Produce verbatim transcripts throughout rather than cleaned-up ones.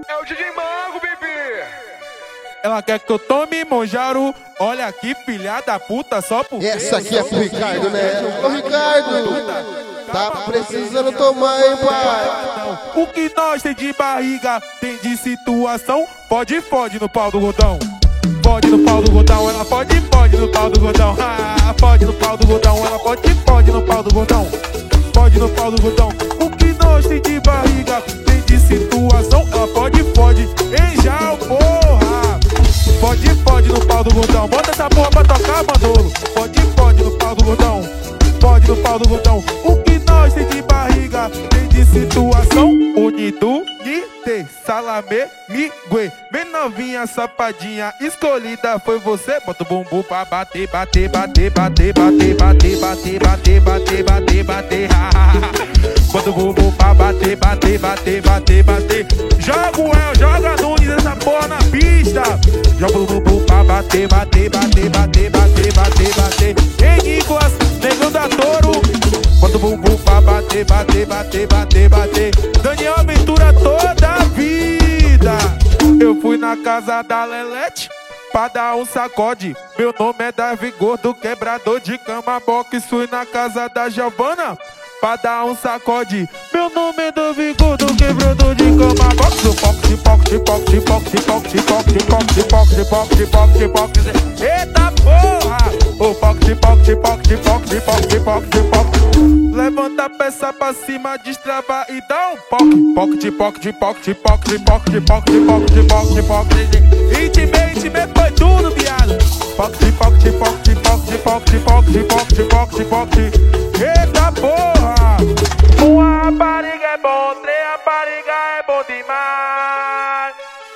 É o D J Mango, bebê. Ela quer que eu tome Monjaro. Olha aqui, filha da puta, só porque... Essa aqui é pro Ricardo, né? Ô, Ricardo, tá precisando tomar, hein, pai? O que nós tem de barriga, tem de situação. Pode, pode no pau do gordão. Pode no pau do gordão, ela pode, pode no pau do gordão. Ah, pode no pau do gordão, ela pode, pode no pau do gordão. Pode no pau do gordão. O que nós tem de barriga, tem de situação. Ela pode, pode, em já, porra. Pode, pode no pau do gordão. Bota essa porra pra tocar, Manolo. Pode, pode no pau do gordão. Pode no pau do gordão. O que nós tem de barriga, tem de situação. Unido, nite, salame, migue. Bem novinha, sapadinha, escolhida foi você. Bota o bumbum pra bater, bater, bater, bater, bater, bater, bater, bater, bater, bater, bater. Bota o bumbum pra bater, bater, bater, bater, bater. Joga o El, joga Nunes, essa porra na pista. Joga o bumbum pra bater, bater, bater, bater, bater, bater, bater. Ei, Nicolas, negão da Toro. Bota o bumbum pra bater, bater, bater, bater, bater. Daniel Aventura toda a vida. Eu fui na casa da Lelete pra dar um sacode. Meu nome é Davi Gordo, quebrador de cama box. Fui na casa da Giovana pra dar um sacode. Meu nome é Davi Gordo, quebrador de cama box. Pox, pox, pox, pox, pox, pox, pox, pox, pox, pox, pox. Eita porra! O pox, pox, pox, pox, pox, pox, pox. Levanta a peça pra cima, destrava e dá um poc. Pocket, pocket, pocket, pocket, pocket, pocket, pocket, pocket, pocket. Intime, intime, foi tudo, viado. Pocket, pocket, pocket, pocket, pocket, pocket, pocket, pocket, pocket. Eita porra! Uma rapariga é bom, três rapariga é bom demais.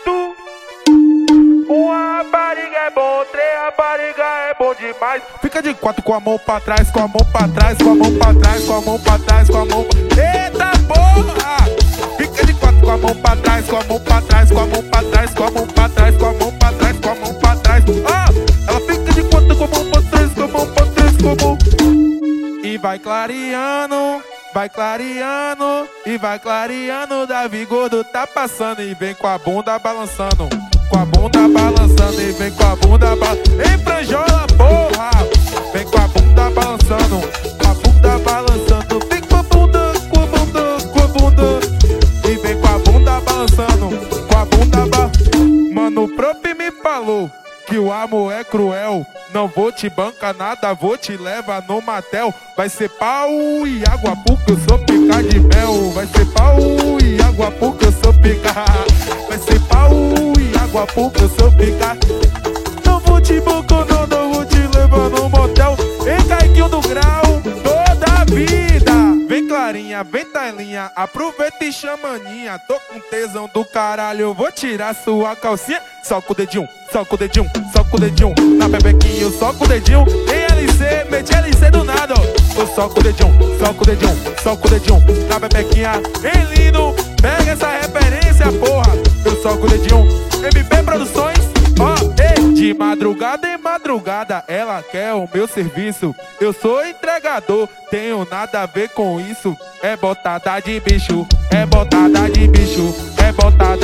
Tu. Uma rapariga é bom, três rapariga é bom demais. Fica de quatro com a mão pra trás, com a mão pra trás, com a mão pra trás, com a mão pra trás, com a mão pra... Eita porra! Fica de quatro com a mão pra trás, com a mão pra trás, com a mão pra trás, com a mão pra trás, com a mão pra trás, com a mão pra trás. Ah! Ela fica de quatro com a mão pra trás, com a mão pra trás, com a mão... E vai clareando, vai clareando, e vai clareando. Davi Gordo tá passando e vem com a bunda balançando. Com a bunda balançando e vem com a bunda balançando. Ei, franjola, porra! Vem com a bunda balançando, com a bunda balançando. Vem com a bunda, com a bunda, com a bunda. E vem com a bunda balançando, com a bunda balançando. Mano, o prof me falou que o amor é cruel. Não vou te bancar nada, vou te levar no motel. Vai ser pau e água porque eu sou pica de mel. Vai ser pau e água porque eu sou pica. Vai ser pau e água porque eu sou pica. Não vou te bancar nada, vou te levar no motel. Ei, Caiquinho do Grau, toda a vida. Vem Clarinha, vem Tailinha, aproveita e chama Aninha. Tô com tesão do caralho, eu vou tirar sua calcinha. Só com o dedinho, só com o dedinho, só com o dedinho. Na bebequinha, só com o dedinho. Em L C, meti L C do nada, ó. Tô só com o dedinho, só com o dedinho, só com o dedinho. Na bebequinha, em lindo, pega essa referência, porra. Eu só com o dedinho, M B Produções, ó. Ei, de madrugada em madrugada, ela quer o meu serviço. Eu sou entregador, tenho nada a ver com isso. É botada de bicho, é botada de bicho, é botada.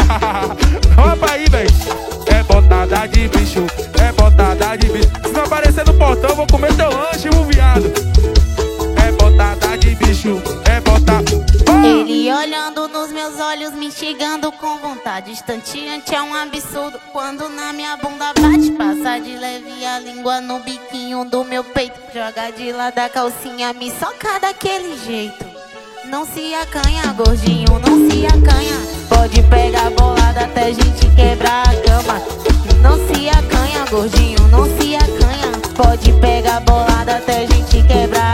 Opa aí, véi. É botada de bicho, é botada de bicho. Se não aparecer no portão, eu vou comer teu lanche, um viado. É botada de bicho, é botada. Oh! Ele olhando nos meus olhos, me instigando com vontade. Instanteante é um absurdo quando na minha bunda bate. Passa de leve a língua no biquinho do meu peito. Joga de lado a calcinha, me soca daquele jeito. Não se acanha, gordinho, não se acanha. Pode pegar bolada até gente quebrar a cama. Não se acanha, gordinho, não se acanha. Pode pegar bolada até gente quebrar